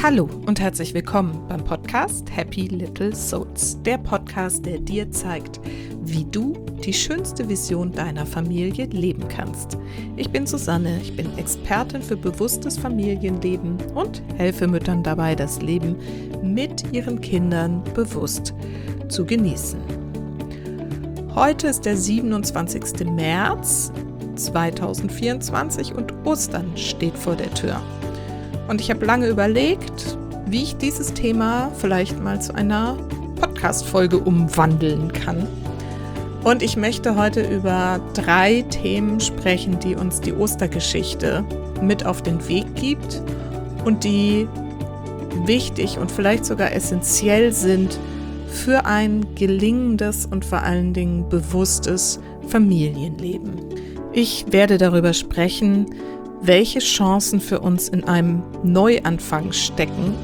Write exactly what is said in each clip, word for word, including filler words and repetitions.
Hallo und herzlich willkommen beim Podcast Happy Little Souls, der Podcast, der dir zeigt, wie du die schönste Vision deiner Familie leben kannst. Ich bin Susanne, ich bin Expertin für bewusstes Familienleben und helfe Müttern dabei, das Leben mit ihren Kindern bewusst zu genießen. Heute ist der siebenundzwanzigsten März zweitausendvierundzwanzig und Ostern steht vor der Tür. Und ich habe lange überlegt, wie ich dieses Thema vielleicht mal zu einer Podcast-Folge umwandeln kann. Und ich möchte heute über drei Themen sprechen, die uns die Ostergeschichte mit auf den Weg gibt und die wichtig und vielleicht sogar essentiell sind für ein gelingendes und vor allen Dingen bewusstes Familienleben. Ich werde darüber sprechen, welche Chancen für uns in einem Neuanfang stecken,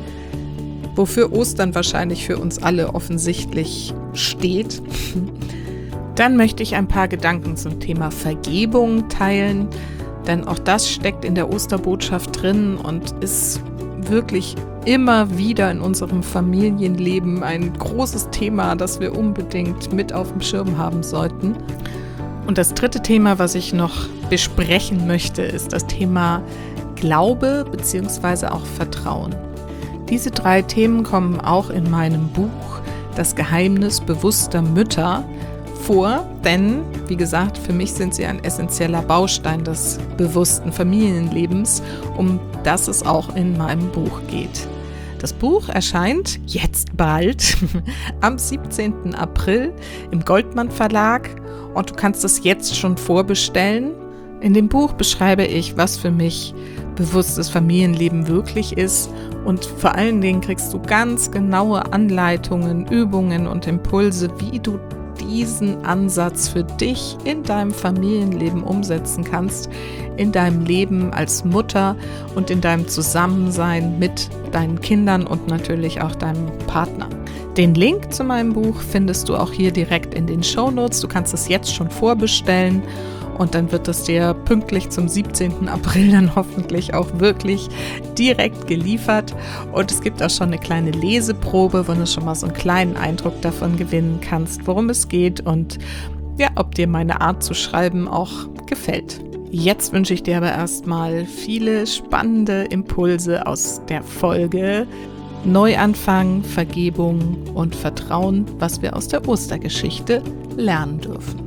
wofür Ostern wahrscheinlich für uns alle offensichtlich steht. Dann möchte ich ein paar Gedanken zum Thema Vergebung teilen, denn auch das steckt in der Osterbotschaft drin und ist wirklich immer wieder in unserem Familienleben ein großes Thema, das wir unbedingt mit auf dem Schirm haben sollten. Und das dritte Thema, was ich noch besprechen möchte, ist das Thema Glaube bzw. auch Vertrauen. Diese drei Themen kommen auch in meinem Buch Das Geheimnis bewusster Mütter vor, denn, wie gesagt, für mich sind sie ein essentieller Baustein des bewussten Familienlebens, um das es auch in meinem Buch geht. Das Buch erscheint jetzt bald am siebzehnten April im Goldmann Verlag und du kannst es jetzt schon vorbestellen. In dem Buch beschreibe ich, was für mich bewusstes Familienleben wirklich ist und vor allen Dingen kriegst du ganz genaue Anleitungen, Übungen und Impulse, wie du diesen Ansatz für dich in deinem Familienleben umsetzen kannst, in deinem Leben als Mutter und in deinem Zusammensein mit deinen Kindern und natürlich auch deinem Partner. Den Link zu meinem Buch findest du auch hier direkt in den Shownotes. Du kannst es jetzt schon vorbestellen und dann wird es dir pünktlich zum siebzehnten April dann hoffentlich auch wirklich direkt geliefert. Und es gibt auch schon eine kleine Leseprobe, wo du schon mal so einen kleinen Eindruck davon gewinnen kannst, worum es geht und ja, ob dir meine Art zu schreiben auch gefällt. Jetzt wünsche ich dir aber erstmal viele spannende Impulse aus der Folge Neuanfang, Vergebung und Vertrauen, was wir aus der Ostergeschichte lernen dürfen.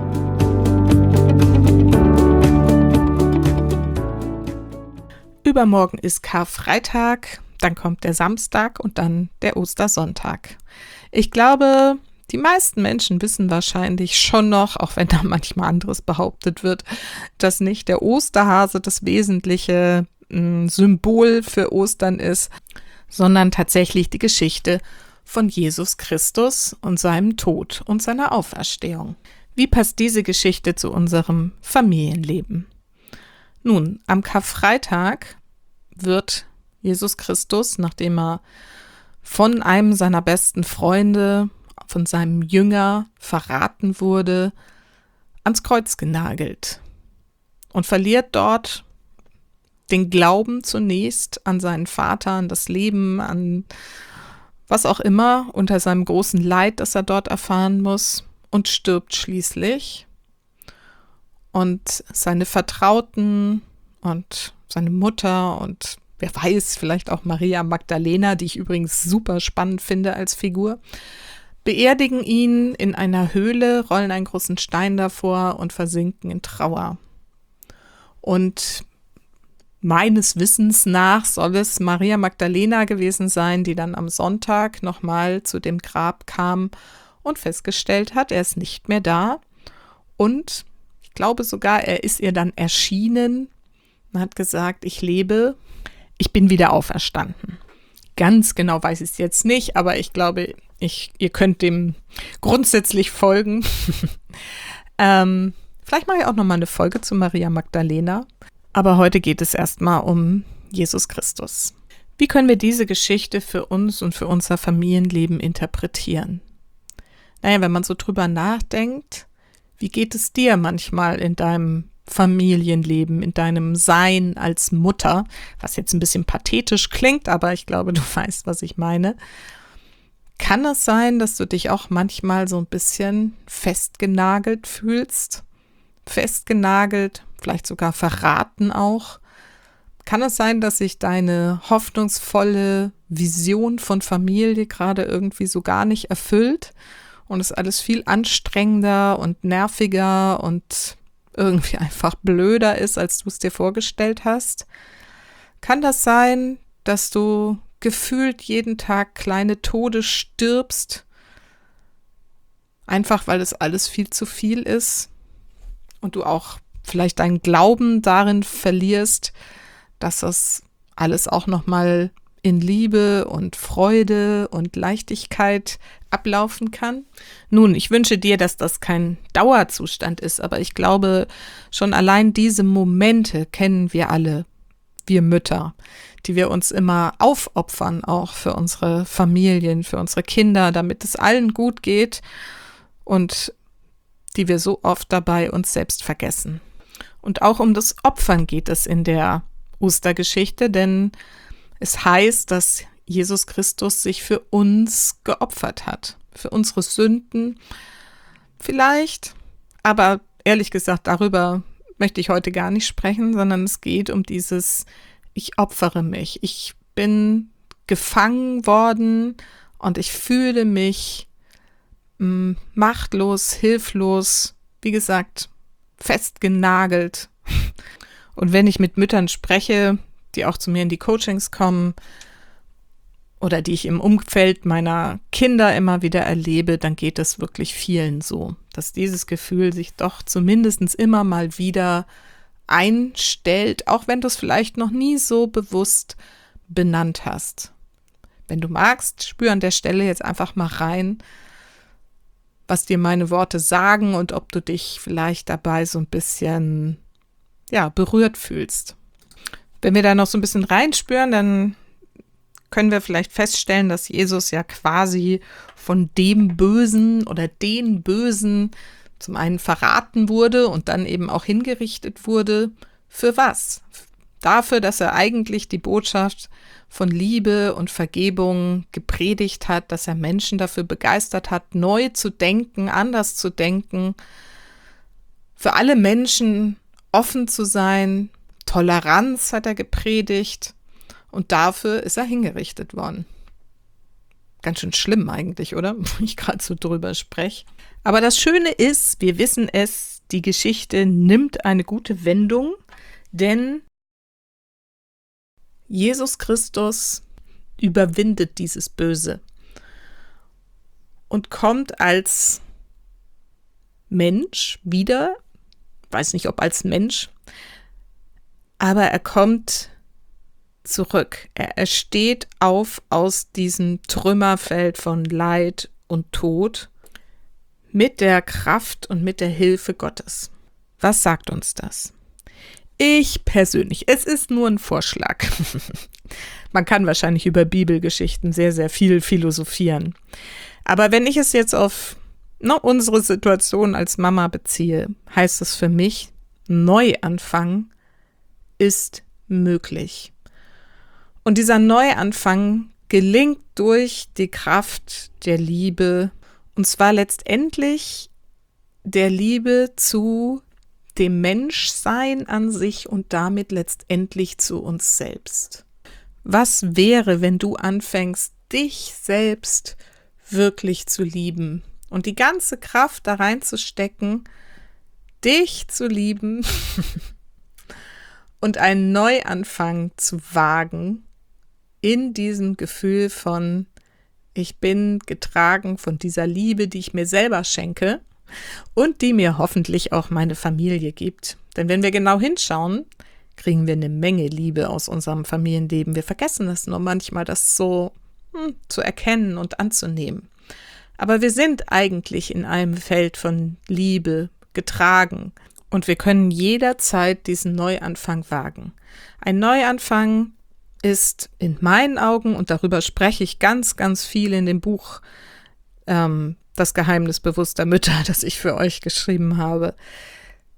Übermorgen ist Karfreitag, dann kommt der Samstag und dann der Ostersonntag. Ich glaube, die meisten Menschen wissen wahrscheinlich schon noch, auch wenn da manchmal anderes behauptet wird, dass nicht der Osterhase das wesentliche mh, Symbol für Ostern ist, sondern tatsächlich die Geschichte von Jesus Christus und seinem Tod und seiner Auferstehung. Wie passt diese Geschichte zu unserem Familienleben? Nun, am Karfreitag wird Jesus Christus, nachdem er von einem seiner besten Freunde, von seinem Jünger verraten wurde, ans Kreuz genagelt und verliert dort den Glauben zunächst an seinen Vater, an das Leben, an was auch immer, unter seinem großen Leid, das er dort erfahren muss, und stirbt schließlich. Und seine Vertrauten und seine Mutter und wer weiß, vielleicht auch Maria Magdalena, die ich übrigens super spannend finde als Figur, beerdigen ihn in einer Höhle, rollen einen großen Stein davor und versinken in Trauer. Und meines Wissens nach soll es Maria Magdalena gewesen sein, die dann am Sonntag nochmal zu dem Grab kam und festgestellt hat, er ist nicht mehr da. Und ich glaube sogar, er ist ihr dann erschienen und hat gesagt, ich lebe, ich bin wieder auferstanden. Ganz genau weiß ich es jetzt nicht, aber ich glaube, ich, ihr könnt dem grundsätzlich folgen. ähm, vielleicht mache ich auch nochmal eine Folge zu Maria Magdalena. Aber heute geht es erstmal um Jesus Christus. Wie können wir diese Geschichte für uns und für unser Familienleben interpretieren? Naja, wenn man so drüber nachdenkt, wie geht es dir manchmal in deinem Familienleben, in deinem Sein als Mutter, was jetzt ein bisschen pathetisch klingt, aber ich glaube, du weißt, was ich meine. Kann es sein, dass du dich auch manchmal so ein bisschen festgenagelt fühlst? Festgenagelt, vielleicht sogar verraten auch? Kann es sein, dass sich deine hoffnungsvolle Vision von Familie gerade irgendwie so gar nicht erfüllt und es alles viel anstrengender und nerviger und irgendwie einfach blöder ist, als du es dir vorgestellt hast? Kann das sein, dass du gefühlt jeden Tag kleine Tode stirbst, einfach weil es alles viel zu viel ist und du auch vielleicht deinen Glauben darin verlierst, dass das alles auch nochmal in Liebe und Freude und Leichtigkeit ablaufen kann? Nun, ich wünsche dir, dass das kein Dauerzustand ist, aber ich glaube, schon allein diese Momente kennen wir alle, wir Mütter, die wir uns immer aufopfern, auch für unsere Familien, für unsere Kinder, damit es allen gut geht und die wir so oft dabei uns selbst vergessen. Und auch um das Opfern geht es in der Ostergeschichte, denn es heißt, dass Jesus Christus sich für uns geopfert hat, für unsere Sünden vielleicht, aber ehrlich gesagt, darüber möchte ich heute gar nicht sprechen, sondern es geht um dieses, ich opfere mich, ich bin gefangen worden und ich fühle mich mh, machtlos, hilflos, wie gesagt, festgenagelt. Und wenn ich mit Müttern spreche, die auch zu mir in die Coachings kommen oder die ich im Umfeld meiner Kinder immer wieder erlebe, dann geht es wirklich vielen so, dass dieses Gefühl sich doch zumindest immer mal wieder einstellt, auch wenn du es vielleicht noch nie so bewusst benannt hast. Wenn du magst, spür an der Stelle jetzt einfach mal rein, was dir meine Worte sagen und ob du dich vielleicht dabei so ein bisschen, ja, berührt fühlst. Wenn wir da noch so ein bisschen reinspüren, dann können wir vielleicht feststellen, dass Jesus ja quasi von dem Bösen oder den Bösen zum einen verraten wurde und dann eben auch hingerichtet wurde. Für was? Dafür, dass er eigentlich die Botschaft von Liebe und Vergebung gepredigt hat, dass er Menschen dafür begeistert hat, neu zu denken, anders zu denken, für alle Menschen offen zu sein. Toleranz hat er gepredigt und dafür ist er hingerichtet worden. Ganz schön schlimm eigentlich, oder? Wenn ich gerade so drüber spreche. Aber das Schöne ist, wir wissen es, die Geschichte nimmt eine gute Wendung, denn Jesus Christus überwindet dieses Böse und kommt als Mensch wieder, weiß nicht, ob als Mensch, aber er kommt zurück. Er, er steht auf aus diesem Trümmerfeld von Leid und Tod mit der Kraft und mit der Hilfe Gottes. Was sagt uns das? Ich persönlich, es ist nur ein Vorschlag. Man kann wahrscheinlich über Bibelgeschichten sehr, sehr viel philosophieren. Aber wenn ich es jetzt auf ne, unsere Situation als Mama beziehe, heißt es für mich, Neuanfang ist möglich. Und dieser Neuanfang gelingt durch die Kraft der Liebe, und zwar letztendlich der Liebe zu dem Menschsein an sich und damit letztendlich zu uns selbst. Was wäre, wenn du anfängst, dich selbst wirklich zu lieben und die ganze Kraft da reinzustecken, dich zu lieben und einen Neuanfang zu wagen in diesem Gefühl von, ich bin getragen von dieser Liebe, die ich mir selber schenke und die mir hoffentlich auch meine Familie gibt. Denn wenn wir genau hinschauen, kriegen wir eine Menge Liebe aus unserem Familienleben. Wir vergessen es nur manchmal, das so hm, zu erkennen und anzunehmen. Aber wir sind eigentlich in einem Feld von Liebe getragen und wir können jederzeit diesen Neuanfang wagen. Ein Neuanfang ist in meinen Augen, und darüber spreche ich ganz, ganz viel in dem Buch ähm, Das Geheimnis bewusster Mütter, das ich für euch geschrieben habe,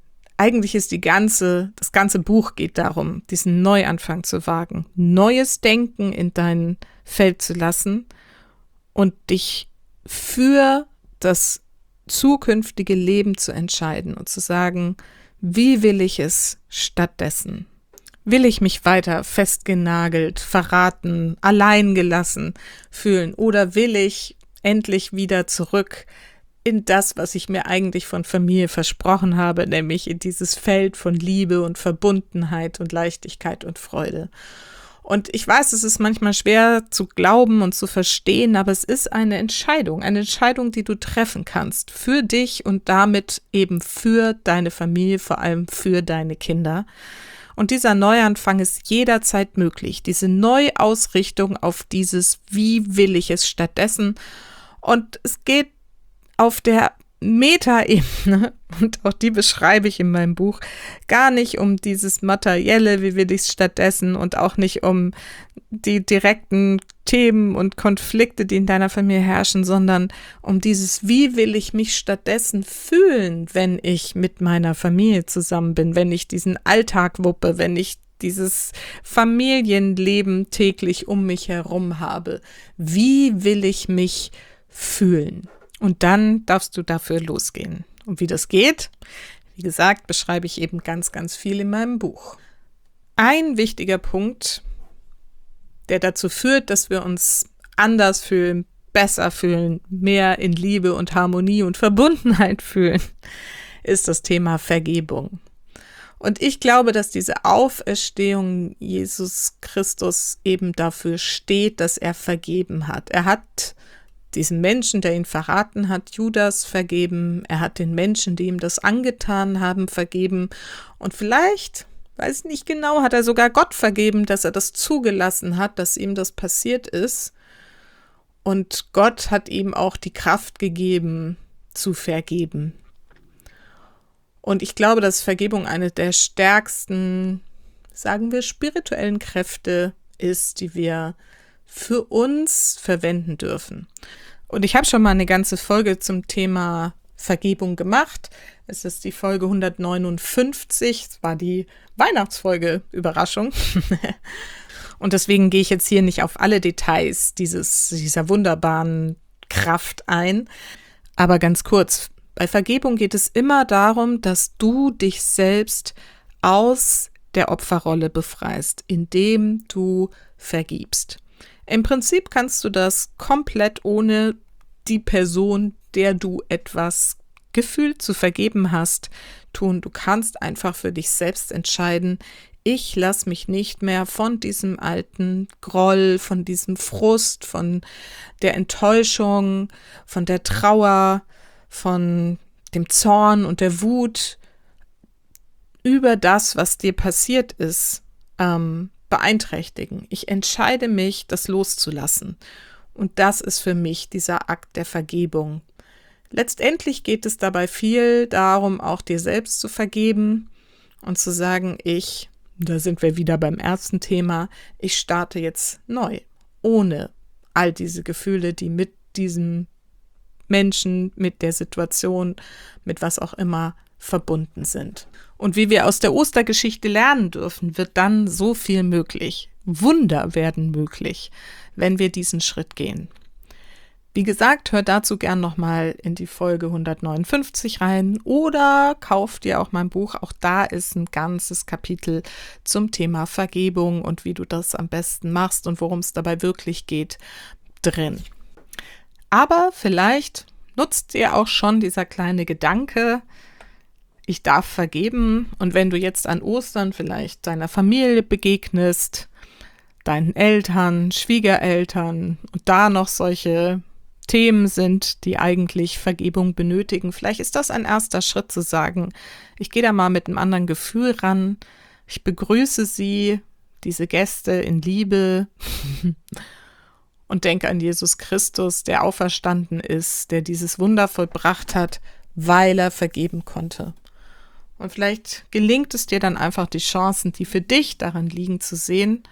eigentlich ist die ganze, das ganze Buch geht darum, diesen Neuanfang zu wagen, neues Denken in dein Feld zu lassen und dich für das zukünftige Leben zu entscheiden und zu sagen, wie will ich es stattdessen? Will ich mich weiter festgenagelt, verraten, allein gelassen fühlen oder will ich endlich wieder zurück in das, was ich mir eigentlich von Familie versprochen habe, nämlich in dieses Feld von Liebe und Verbundenheit und Leichtigkeit und Freude. Und ich weiß, es ist manchmal schwer zu glauben und zu verstehen, aber es ist eine Entscheidung, eine Entscheidung, die du treffen kannst für dich und damit eben für deine Familie, vor allem für deine Kinder. Und dieser Neuanfang ist jederzeit möglich, diese Neuausrichtung auf dieses, wie will ich es stattdessen? Und es geht auf der Metaebene, und auch die beschreibe ich in meinem Buch, gar nicht um dieses Materielle, wie will ich es stattdessen, und auch nicht um die direkten Themen und Konflikte, die in deiner Familie herrschen, sondern um dieses, wie will ich mich stattdessen fühlen, wenn ich mit meiner Familie zusammen bin, wenn ich diesen Alltag wuppe, wenn ich dieses Familienleben täglich um mich herum habe. Wie will ich mich fühlen? Und dann darfst du dafür losgehen. Und wie das geht, wie gesagt, beschreibe ich eben ganz, ganz viel in meinem Buch. Ein wichtiger Punkt, der dazu führt, dass wir uns anders fühlen, besser fühlen, mehr in Liebe und Harmonie und Verbundenheit fühlen, ist das Thema Vergebung. Und ich glaube, dass diese Auferstehung Jesus Christus eben dafür steht, dass er vergeben hat. Er hat diesen Menschen, der ihn verraten hat, Judas, vergeben. Er hat den Menschen, die ihm das angetan haben, vergeben. Und vielleicht, weiß ich nicht genau, hat er sogar Gott vergeben, dass er das zugelassen hat, dass ihm das passiert ist. Und Gott hat ihm auch die Kraft gegeben, zu vergeben. Und ich glaube, dass Vergebung eine der stärksten, sagen wir, spirituellen Kräfte ist, die wir für uns verwenden dürfen. Und ich habe schon mal eine ganze Folge zum Thema Vergebung gemacht. Es ist die Folge hundertneunundfünfzig, es war die Weihnachtsfolge, Überraschung. Und deswegen gehe ich jetzt hier nicht auf alle Details dieses, dieser wunderbaren Kraft ein. Aber ganz kurz, bei Vergebung geht es immer darum, dass du dich selbst aus der Opferrolle befreist, indem du vergibst. Im Prinzip kannst du das komplett ohne die Person, der du etwas gefühlt zu vergeben hast, tun. Du kannst einfach für dich selbst entscheiden, ich lasse mich nicht mehr von diesem alten Groll, von diesem Frust, von der Enttäuschung, von der Trauer, von dem Zorn und der Wut über das, was dir passiert ist, ähm, beeinträchtigen. Ich entscheide mich, das loszulassen. Und das ist für mich dieser Akt der Vergebung. Letztendlich geht es dabei viel darum, auch dir selbst zu vergeben und zu sagen, ich, da sind wir wieder beim ersten Thema, ich starte jetzt neu, ohne all diese Gefühle, die mit diesem Menschen, mit der Situation, mit was auch immer verbunden sind. Und wie wir aus der Ostergeschichte lernen dürfen, wird dann so viel möglich. Wunder werden möglich, wenn wir diesen Schritt gehen. Wie gesagt, hör dazu gern nochmal in die Folge hundertneunundfünfzig rein oder kauf dir auch mein Buch. Auch da ist ein ganzes Kapitel zum Thema Vergebung und wie du das am besten machst und worum es dabei wirklich geht, drin. Aber vielleicht nutzt dir auch schon dieser kleine Gedanke, ich darf vergeben. Und wenn du jetzt an Ostern vielleicht deiner Familie begegnest, deinen Eltern, Schwiegereltern und da noch solche Themen sind, die eigentlich Vergebung benötigen, vielleicht ist das ein erster Schritt zu sagen, ich gehe da mal mit einem anderen Gefühl ran, ich begrüße sie, diese Gäste in Liebe und denke an Jesus Christus, der auferstanden ist, der dieses Wunder vollbracht hat, weil er vergeben konnte. Und vielleicht gelingt es dir dann einfach, die Chancen, die für dich daran liegen, zu sehen.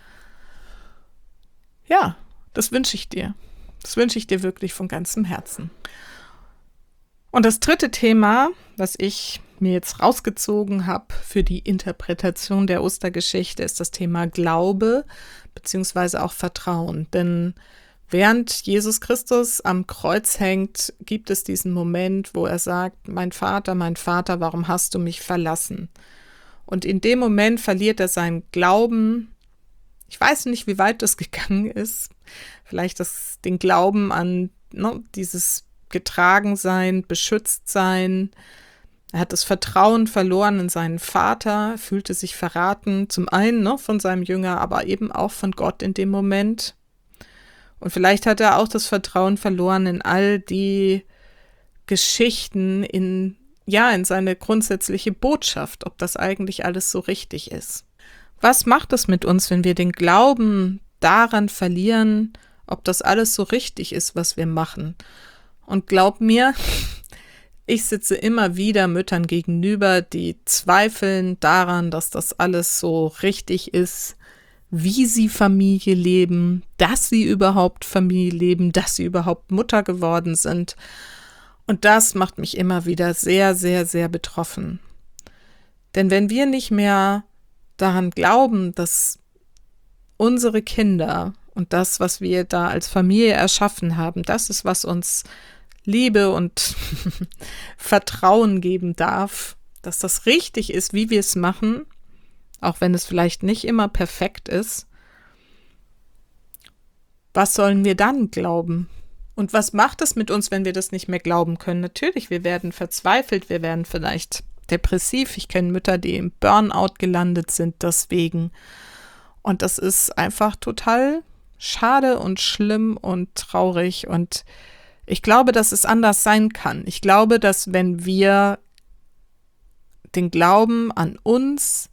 Ja, das wünsche ich dir. Das wünsche ich dir wirklich von ganzem Herzen. Und das dritte Thema, was ich ich mir jetzt rausgezogen habe für die Interpretation der Ostergeschichte, ist das Thema Glaube beziehungsweise auch Vertrauen. Denn während Jesus Christus am Kreuz hängt, gibt es diesen Moment, wo er sagt, mein Vater, mein Vater, warum hast du mich verlassen? Und in dem Moment verliert er seinen Glauben. Ich weiß nicht, wie weit das gegangen ist. Vielleicht das, den Glauben an ne, dieses Getragensein, Beschütztsein. Er hat das Vertrauen verloren in seinen Vater, fühlte sich verraten, zum einen ne, von seinem Jünger, aber eben auch von Gott in dem Moment. Und vielleicht hat er auch das Vertrauen verloren in all die Geschichten, in, ja, in seine grundsätzliche Botschaft, ob das eigentlich alles so richtig ist. Was macht es mit uns, wenn wir den Glauben daran verlieren, ob das alles so richtig ist, was wir machen? Und glaub mir, ich sitze immer wieder Müttern gegenüber, die zweifeln daran, dass das alles so richtig ist, wie sie Familie leben, dass sie überhaupt Familie leben, dass sie überhaupt Mutter geworden sind. Und das macht mich immer wieder sehr, sehr, sehr betroffen. Denn wenn wir nicht mehr daran glauben, dass unsere Kinder und das, was wir da als Familie erschaffen haben, das ist, was uns Liebe und Vertrauen geben darf, dass das richtig ist, wie wir es machen, auch wenn es vielleicht nicht immer perfekt ist. Was sollen wir dann glauben? Und was macht es mit uns, wenn wir das nicht mehr glauben können? Natürlich, wir werden verzweifelt, wir werden vielleicht depressiv. Ich kenne Mütter, die im Burnout gelandet sind deswegen. Und das ist einfach total schade und schlimm und traurig. Und ich glaube, dass es anders sein kann. Ich glaube, dass wenn wir den Glauben an uns,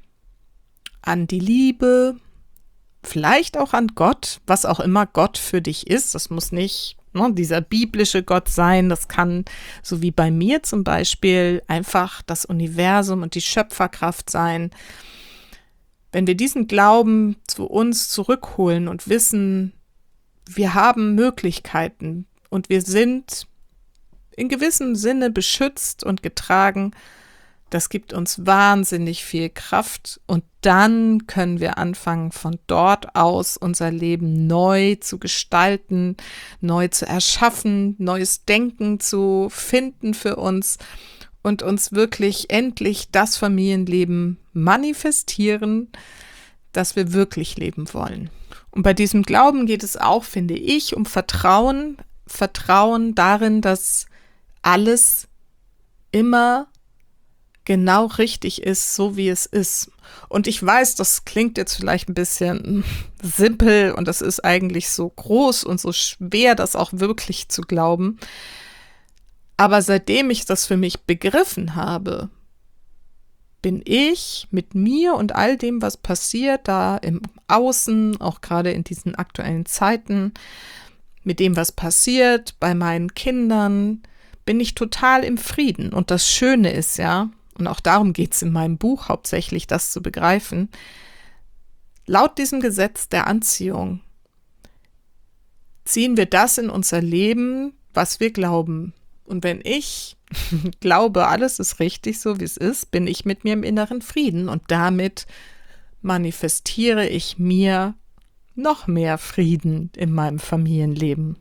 an die Liebe, vielleicht auch an Gott, was auch immer Gott für dich ist, das muss nicht ne, dieser biblische Gott sein, das kann, so wie bei mir zum Beispiel, einfach das Universum und die Schöpferkraft sein. Wenn wir diesen Glauben zu uns zurückholen und wissen, wir haben Möglichkeiten, und wir sind in gewissem Sinne beschützt und getragen. Das gibt uns wahnsinnig viel Kraft. Und dann können wir anfangen, von dort aus unser Leben neu zu gestalten, neu zu erschaffen, neues Denken zu finden für uns und uns wirklich endlich das Familienleben manifestieren, das wir wirklich leben wollen. Und bei diesem Glauben geht es auch, finde ich, um Vertrauen, Vertrauen darin, dass alles immer genau richtig ist, so wie es ist. Und ich weiß, das klingt jetzt vielleicht ein bisschen simpel und das ist eigentlich so groß und so schwer, das auch wirklich zu glauben. Aber seitdem ich das für mich begriffen habe, bin ich mit mir und all dem, was passiert, da im Außen, auch gerade in diesen aktuellen Zeiten, mit dem, was passiert bei meinen Kindern, bin ich total im Frieden. Und das Schöne ist ja, und auch darum geht es in meinem Buch hauptsächlich, das zu begreifen, laut diesem Gesetz der Anziehung ziehen wir das in unser Leben, was wir glauben. Und wenn ich glaube, alles ist richtig, so wie es ist, bin ich mit mir im inneren Frieden und damit manifestiere ich mir noch mehr Frieden in meinem Familienleben.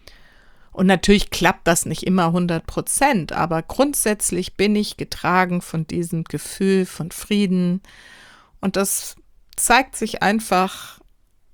Und natürlich klappt das nicht immer hundert Prozent, aber grundsätzlich bin ich getragen von diesem Gefühl von Frieden. Und das zeigt sich einfach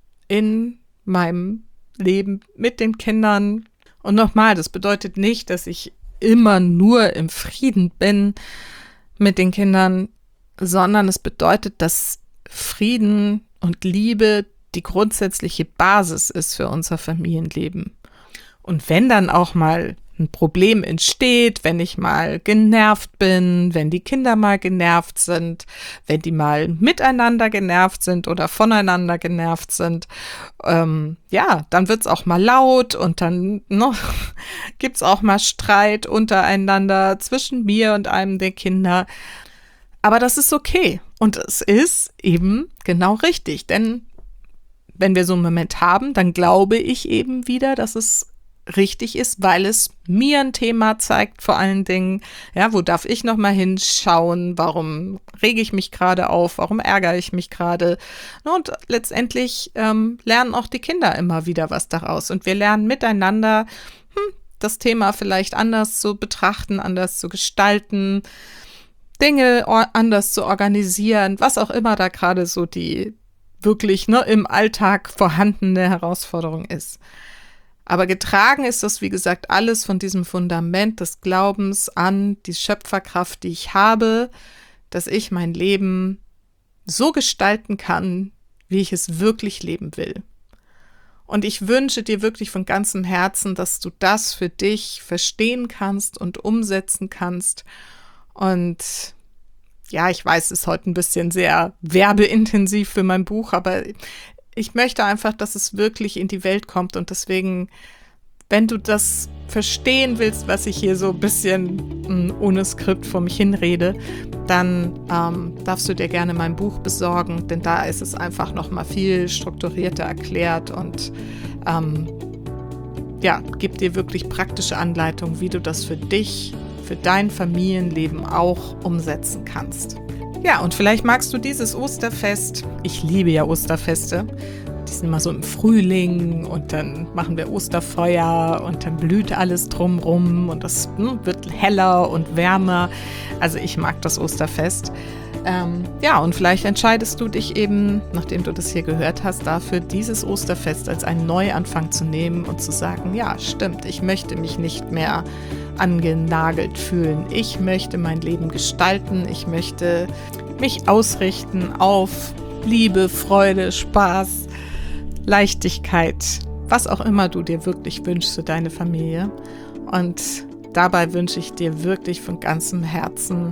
in meinem Leben mit den Kindern. Und nochmal, das bedeutet nicht, dass ich immer nur im Frieden bin mit den Kindern, sondern es bedeutet, dass Frieden und Liebe die grundsätzliche Basis ist für unser Familienleben. Und wenn dann auch mal ein Problem entsteht, wenn ich mal genervt bin, wenn die Kinder mal genervt sind, wenn die mal miteinander genervt sind oder voneinander genervt sind, ähm, ja, dann wird's auch mal laut und dann ne, gibt's auch mal Streit untereinander zwischen mir und einem der Kinder. Aber das ist okay und es ist eben genau richtig, denn wenn wir so einen Moment haben, dann glaube ich eben wieder, dass es richtig ist, weil es mir ein Thema zeigt, vor allen Dingen, ja, wo darf ich noch mal hinschauen, warum rege ich mich gerade auf, warum ärgere ich mich gerade, und letztendlich ähm, lernen auch die Kinder immer wieder was daraus und wir lernen miteinander, hm, das Thema vielleicht anders zu betrachten, anders zu gestalten, Dinge or- anders zu organisieren, was auch immer da gerade so die wirklich ne, im Alltag vorhandene Herausforderung ist. Aber getragen ist das, wie gesagt, alles von diesem Fundament des Glaubens an die Schöpferkraft, die ich habe, dass ich mein Leben so gestalten kann, wie ich es wirklich leben will. Und ich wünsche dir wirklich von ganzem Herzen, dass du das für dich verstehen kannst und umsetzen kannst. Und ja, ich weiß, es ist heute ein bisschen sehr werbeintensiv für mein Buch, aber ich möchte einfach, dass es wirklich in die Welt kommt und deswegen, wenn du das verstehen willst, was ich hier so ein bisschen mh, ohne Skript vor mich hinrede, dann ähm, darfst du dir gerne mein Buch besorgen, denn da ist es einfach noch mal viel strukturierter erklärt und ähm, ja, gibt dir wirklich praktische Anleitungen, wie du das für dich, für dein Familienleben auch umsetzen kannst. Ja, und vielleicht magst du dieses Osterfest. Ich liebe ja Osterfeste. Die sind immer so im Frühling und dann machen wir Osterfeuer und dann blüht alles drumrum und das hm, wird heller und wärmer. Also ich mag das Osterfest. Ähm, ja, und vielleicht entscheidest du dich eben, nachdem du das hier gehört hast, dafür, dieses Osterfest als einen Neuanfang zu nehmen und zu sagen, ja, stimmt, ich möchte mich nicht mehr angenagelt fühlen. Ich möchte mein Leben gestalten. Ich möchte mich ausrichten auf Liebe, Freude, Spaß, Leichtigkeit, was auch immer du dir wirklich wünschst für deine Familie. Und dabei wünsche ich dir wirklich von ganzem Herzen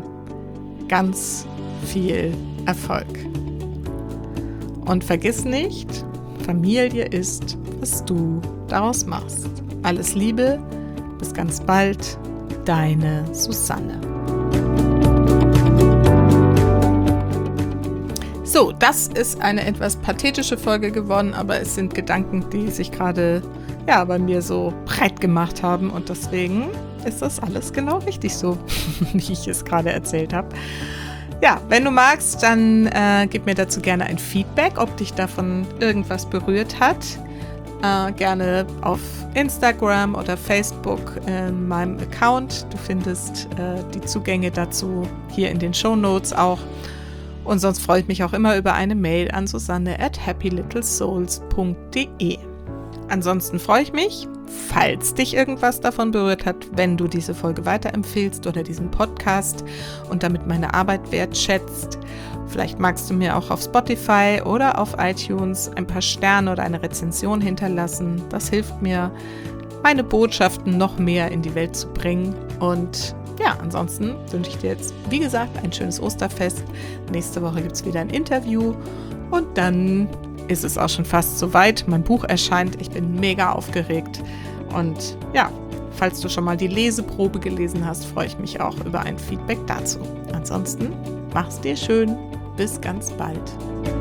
ganz viel Erfolg. Und vergiss nicht, Familie ist, was du daraus machst. Alles Liebe, bis ganz bald, deine Susanne. So, das ist eine etwas pathetische Folge geworden, aber es sind Gedanken, die sich gerade ja, bei mir so breit gemacht haben und deswegen ist das alles genau richtig so, wie ich es gerade erzählt habe. Ja, wenn du magst, dann äh, gib mir dazu gerne ein Feedback, ob dich davon irgendwas berührt hat. Äh, gerne auf Instagram oder Facebook in meinem Account. Du findest äh, die Zugänge dazu hier in den Shownotes auch. Und sonst freue ich mich auch immer über eine Mail an susanne at happy little souls punkt de. Ansonsten freue ich mich, falls dich irgendwas davon berührt hat, wenn du diese Folge weiterempfehlst oder diesen Podcast und damit meine Arbeit wertschätzt. Vielleicht magst du mir auch auf Spotify oder auf iTunes ein paar Sterne oder eine Rezension hinterlassen. Das hilft mir, meine Botschaften noch mehr in die Welt zu bringen. Und ja, ansonsten wünsche ich dir jetzt, wie gesagt, ein schönes Osterfest. Nächste Woche gibt es wieder ein Interview und dann ist es auch schon fast soweit. Mein Buch erscheint. Ich bin mega aufgeregt. Und ja, falls du schon mal die Leseprobe gelesen hast, freue ich mich auch über ein Feedback dazu. Ansonsten, mach's dir schön. Bis ganz bald.